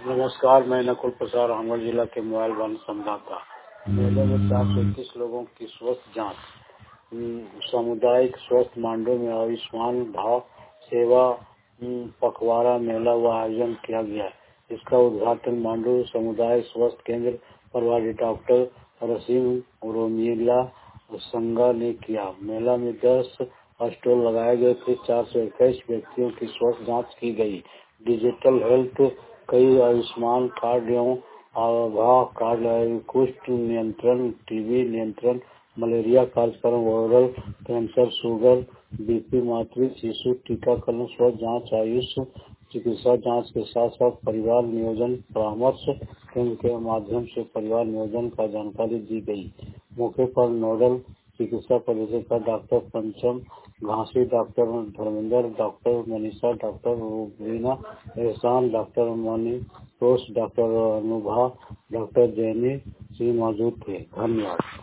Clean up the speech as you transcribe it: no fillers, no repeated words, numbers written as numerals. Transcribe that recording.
नमस्कार, मैं नकुल प्रसाद रामगढ़ जिला के मोबाइल वन संवाददाता। मेले में 421 लोगों की स्वास्थ्य जांच। सामुदायिक स्वास्थ्य मांडू में आयुष्मान भाव सेवा पखवाड़ा मेला व आयोजन किया गया। इसका उद्घाटन मांडू सामुदायिक स्वास्थ्य केंद्र प्रभारी डॉक्टर रसीम रोमिला संगा ने किया। मेला में 10 स्टॉल लगाए गए थे। 421 व्यक्तियों की स्वास्थ्य जांच की गई। डिजिटल हेल्थ कई आयुष्मान कार्ड एवं आभा कार्ड, कुष्ठ नियंत्रण, टीबी नियंत्रण, मलेरिया कार्यक्रम, ओरल कैंसर, शुगर, बीपी, मातृ शिशु टीकाकरण, स्वास्थ्य जांच, आयुष चिकित्सा जांच के साथ साथ परिवार नियोजन परामर्श केंद्र के माध्यम से परिवार नियोजन का जानकारी दी गई। मौके पर नोडल चिकित्सा परिषद doctor Pancham Ghasi, doctor Dharmendra, doctor Manisha, doctor Rubina Ehsan, doctor Manitosh, doctor Anubha, doctor Jaini Singh मौजूद थे। धन्यवाद।